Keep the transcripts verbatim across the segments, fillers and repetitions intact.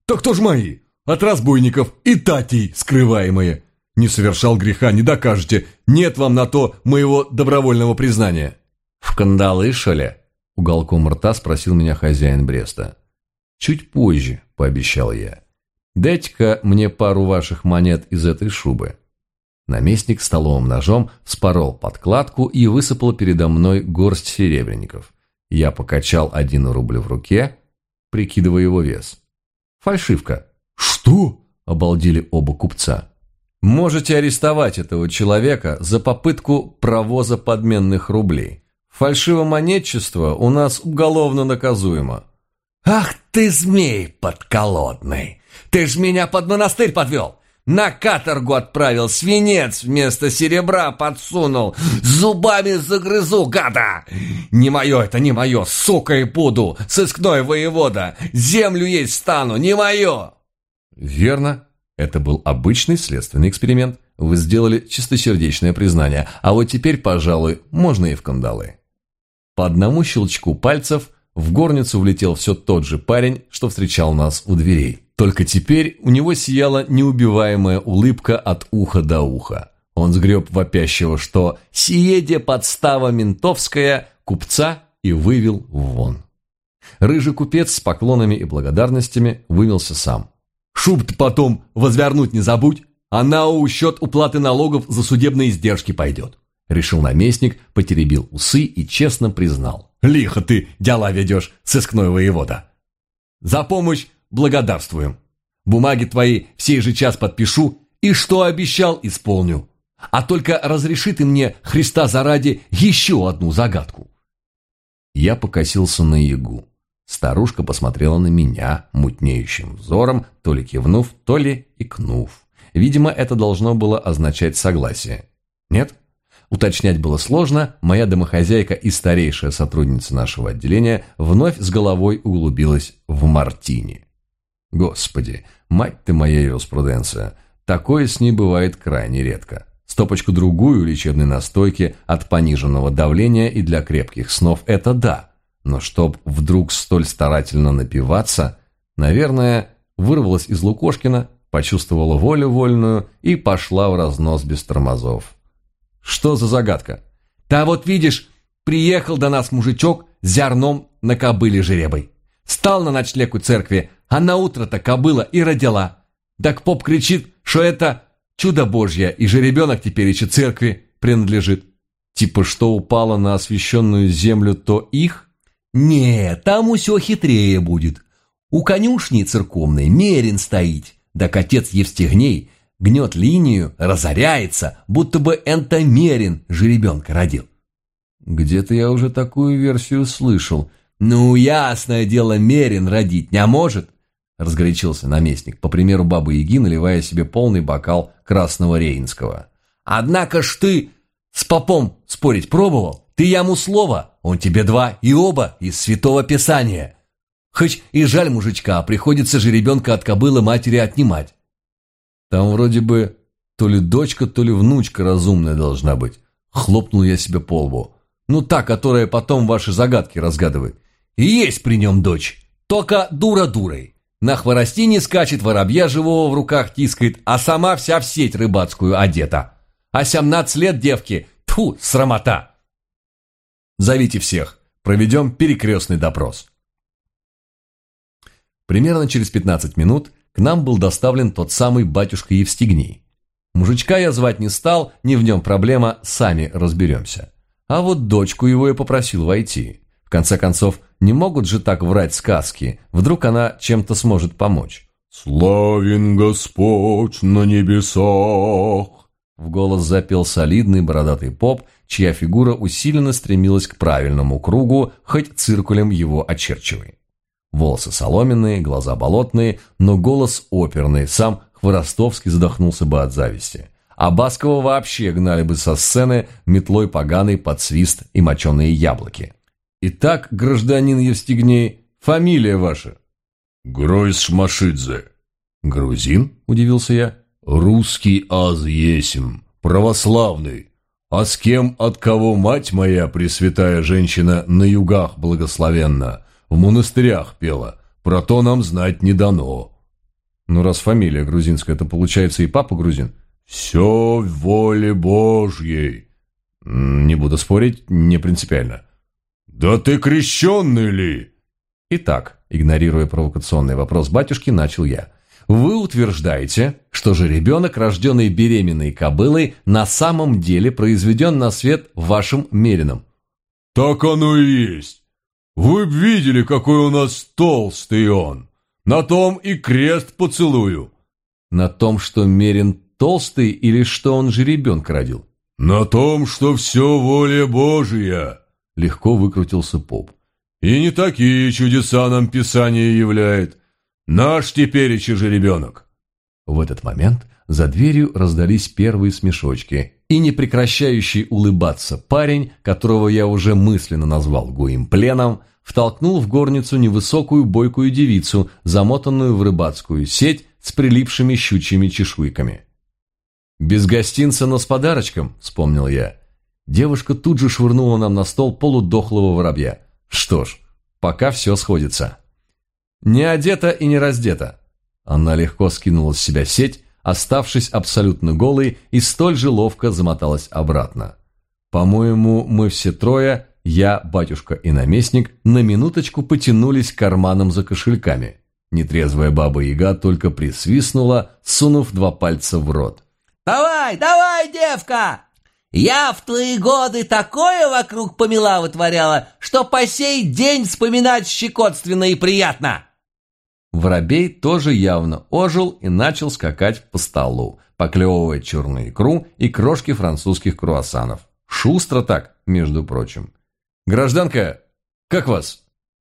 Так кто ж мои? От разбойников и татей скрываемые. Не совершал греха, не докажете. Нет вам на то моего добровольного признания». «В кандалы, шо ли?» — уголком рта спросил меня хозяин Бреста. «Чуть позже», — пообещал я. «Дайте-ка мне пару ваших монет из этой шубы». Наместник столовым ножом вспорол подкладку и высыпал передо мной горсть серебряников. Я покачал один рубль в руке, прикидывая его вес. «Фальшивка». «Что?» – обалдели оба купца. «Можете арестовать этого человека за попытку провоза подменных рублей. Фальшивомонетчество у нас уголовно наказуемо». «Ах ты, змей подколодный! Ты ж меня под монастырь подвел! На каторгу отправил, свинец вместо серебра подсунул! Зубами загрызу, гада! Не мое это, не мое, сука и буду, сыскной воевода! Землю есть стану, не мое!» «Верно. Это был обычный следственный эксперимент. Вы сделали чистосердечное признание, а вот теперь, пожалуй, можно и в кандалы». По одному щелчку пальцев в горницу влетел все тот же парень, что встречал нас у дверей. Только теперь у него сияла неубиваемая улыбка от уха до уха. Он сгреб вопящего, что «сиеде подстава ментовская» купца и вывел вон. Рыжий купец с поклонами и благодарностями вымылся сам. «Шуб-то потом возвернуть не забудь, она у счет уплаты налогов за судебные издержки пойдет», — решил наместник, потеребил усы и честно признал. «Лихо ты дела ведешь, сыскной воевода. За помощь благодарствуем. Бумаги твои в сей же час подпишу, и что обещал, исполню. А только разреши ты мне, Христа заради, еще одну загадку». Я покосился на Ягу. Старушка посмотрела на меня мутнеющим взором, то ли кивнув, то ли икнув. Видимо, это должно было означать согласие. Нет? Уточнять было сложно, моя домохозяйка и старейшая сотрудница нашего отделения вновь с головой углубилась в мартини. Господи, мать ты моя юриспруденция, такое с ней бывает крайне редко. Стопочку-другую лечебной настойки от пониженного давления и для крепких снов – это да. Но чтоб вдруг столь старательно напиваться, наверное, вырвалась из Лукошкина, почувствовала волю вольную и пошла в разнос без тормозов. Что за загадка? «Да вот видишь, приехал до нас мужичок с зерном на кобыле жеребой. Стал на ночлег у церкви, а на утро-то кобыла и родила. Так поп кричит, что это чудо божье, и жеребенок теперь еще церкви принадлежит». Типа что упало на освященную землю, то их? «Не, там усё хитрее будет. У конюшни церковной мерин стоит, так отец Евстигней гнет линию, разоряется, будто бы энто мерин жеребенка родил». Где-то я уже такую версию слышал. «Ну, ясное дело, мерин родить не может», — разгорячился наместник, по примеру бабы-яги, наливая себе полный бокал красного рейнского. «Однако ж ты с попом спорить пробовал? Ты ему слово, он тебе два, и оба из Святого Писания. Хоть и жаль мужичка, приходится же ребенка от кобылы матери отнимать». «Там вроде бы то ли дочка, то ли внучка разумная должна быть». Хлопнул я себе по лбу. «Ну та, которая потом ваши загадки разгадывает». «И есть при нем дочь, только дура дурой. На хворостине скачет, воробья живого в руках тискает, а сама вся в сеть рыбацкую одета. А семнадцать лет девки, тьфу, срамота». «Зовите всех, проведем перекрестный допрос». Примерно через пятнадцать минут к нам был доставлен тот самый батюшка Евстигней. Мужичка я звать не стал, не в нем проблема, сами разберемся. А вот дочку его я попросил войти. В конце концов, не могут же так врать сказки, вдруг она чем-то сможет помочь. «Славен Господь на небесах!» В голос запел солидный бородатый поп, чья фигура усиленно стремилась к правильному кругу, хоть циркулем его очерчивай. Волосы соломенные, глаза болотные, но голос оперный, сам Хворостовский задохнулся бы от зависти. А Баскова вообще гнали бы со сцены метлой поганой под свист и моченые яблоки. «Итак, гражданин Евстигней, фамилия ваша?» «Гройс Шмашидзе». «Грузин?» – удивился я. «Русский аз есим, православный. А с кем, от кого мать моя, пресвятая женщина, на югах благословенна, в монастырях пела, про то нам знать не дано». Ну, раз фамилия грузинская, то получается и папа грузин. Все в воле Божьей. Не буду спорить, не принципиально. Да ты крещенный ли? Итак, игнорируя провокационный вопрос батюшки, начал я. Вы утверждаете, что жеребенок, рожденный беременной кобылой, на самом деле произведен на свет вашим мерином? Так оно и есть. Вы б видели, какой у нас толстый он. На том и крест поцелую. На том, что мерин толстый, или что он жеребенка родил? На том, что все воля Божия. Легко выкрутился поп. И не такие чудеса нам Писание являет. Наш тепереча жеребенок. В этот момент за дверью раздались первые смешочки, и непрекращающий улыбаться парень, которого я уже мысленно назвал Гуимпленом, втолкнул в горницу невысокую бойкую девицу, замотанную в рыбацкую сеть с прилипшими щучьими чешуйками. «Без гостинца, но с подарочком», — вспомнил я. Девушка тут же швырнула нам на стол полудохлого воробья. Что ж, пока все сходится. Не одета и не раздета. Она легко скинула с себя сеть, оставшись абсолютно голой, и столь же ловко замоталась обратно. По-моему, мы все трое, я, батюшка и наместник, на минуточку потянулись к карманам за кошельками. Нетрезвая баба-яга только присвистнула, сунув два пальца в рот. «Давай, давай, девка! Я в твои годы такое вокруг помела вытворяла, что по сей день вспоминать щекотственно и приятно!» Воробей тоже явно ожил и начал скакать по столу, поклевывая черную икру и крошки французских круассанов. Шустро так, между прочим. «Гражданка, как вас?»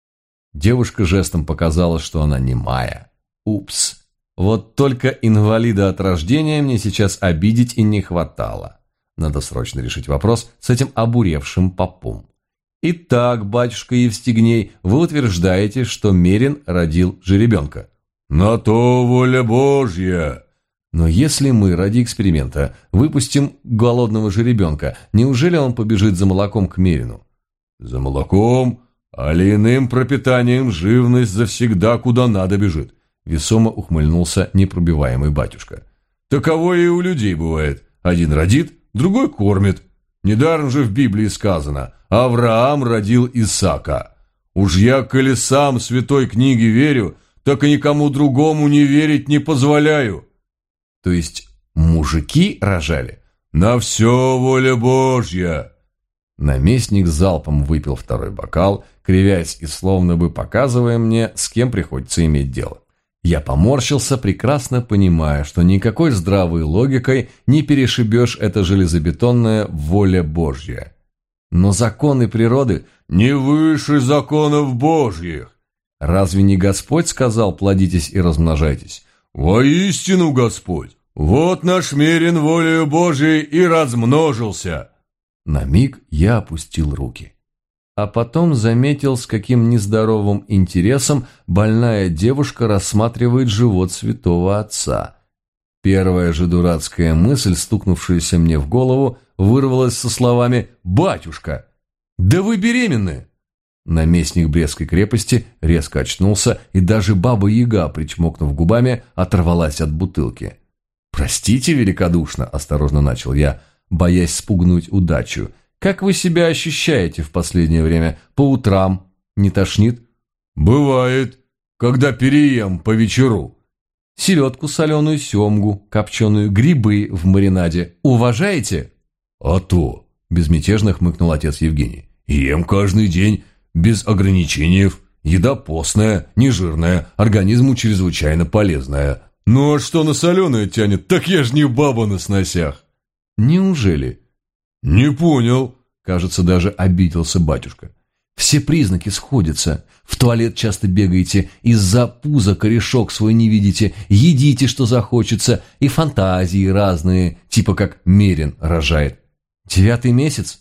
Девушка жестом показала, что она немая. Упс. Вот только инвалида от рождения мне сейчас обидеть и не хватало. Надо срочно решить вопрос с этим обуревшим попом. Итак, батюшка Евстигней, вы утверждаете, что Мерин родил жеребенка? На то воля Божья. Но если мы ради эксперимента выпустим голодного жеребенка, неужели он побежит за молоком к Мерину? За молоком, али иным пропитанием живность завсегда куда надо бежит. Весомо ухмыльнулся непробиваемый батюшка. Таковое и у людей бывает. Один родит, другой кормит. Недаром же в Библии сказано: Авраам родил Исаака. Уж я, коли сам святой книге верю, так и никому другому не верить не позволяю. То есть мужики рожали? На все воля Божья. Наместник залпом выпил второй бокал, кривясь и словно бы показывая мне, с кем приходится иметь дело. Я поморщился, прекрасно понимая, что никакой здравой логикой не перешибешь это железобетонная воля Божья. Но законы природы не выше законов Божьих. Разве не Господь сказал: плодитесь и размножайтесь? Воистину Господь. Вот наш Мерин волею Божией и размножился. На миг я опустил руки. А потом заметил, с каким нездоровым интересом больная девушка рассматривает живот святого отца. Первая же дурацкая мысль, стукнувшаяся мне в голову, вырвалась со словами: «Батюшка, да вы беременны!» Наместник Брестской крепости резко очнулся, и даже баба-яга, причмокнув губами, оторвалась от бутылки. «Простите великодушно», — осторожно начал я, боясь спугнуть удачу. «Как вы себя ощущаете в последнее время? По утрам? Не тошнит?» «Бывает, когда переем по вечеру». «Селедку соленую, семгу, копченую, грибы в маринаде. Уважаете?» «А то», — безмятежно хмыкнул отец Евгений. «Ем каждый день, без ограничений. Еда постная, нежирная, организму чрезвычайно полезная. Ну а что на соленое тянет, так я ж не баба на сносях». «Неужели?» «Не понял», — кажется, даже обиделся батюшка. «Все признаки сходятся. В туалет часто бегаете, из-за пуза корешок свой не видите, едите, что захочется, и фантазии разные, типа как Мерин рожает. Девятый месяц?»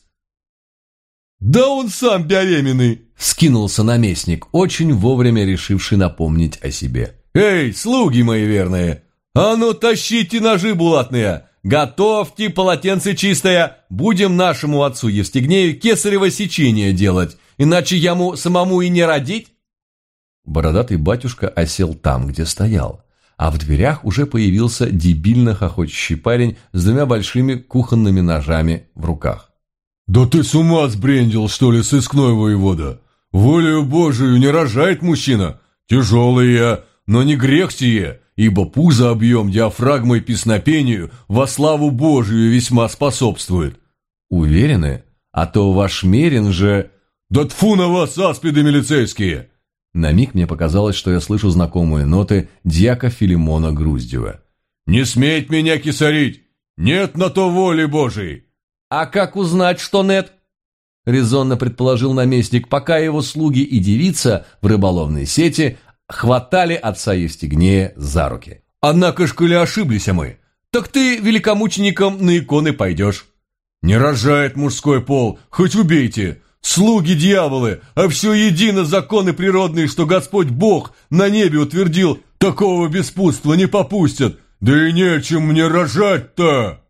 «Да он сам беременный!» — вскинулся наместник, очень вовремя решивший напомнить о себе. «Эй, слуги мои верные! А ну тащите ножи булатные! Готовьте полотенце чистое! Будем нашему отцу Евстигнею кесарево сечение делать, иначе ему самому и не родить!» Бородатый батюшка осел там, где стоял. а в дверях уже появился дебильно хохочущий парень с двумя большими кухонными ножами в руках. «Да ты с ума сбрендил, что ли, сыскной воевода? Волею Божию не рожает мужчина. Тяжелый я, но не грех сие, ибо пузо объем диафрагмой песнопению во славу Божию весьма способствует». «Уверены? А то ваш Мерин же...» «Да тфу на вас, аспиды милицейские!» На миг мне показалось, что я слышу знакомые ноты дьяка Филимона Груздева. «Не сметь меня кисарить! Нет на то воли Божией!» «А как узнать, что нет?» — резонно предположил наместник, пока его слуги и девица в рыболовной сети хватали отца Евстигнея за руки. «Однако ж, коли ошиблись мы, так ты великомучеником на иконы пойдешь. Не рожает мужской пол, хоть убейте, слуги дьяволы, а все едино законы природные, что Господь Бог на небе утвердил, такого беспутства не попустят, да и нечем мне рожать-то!»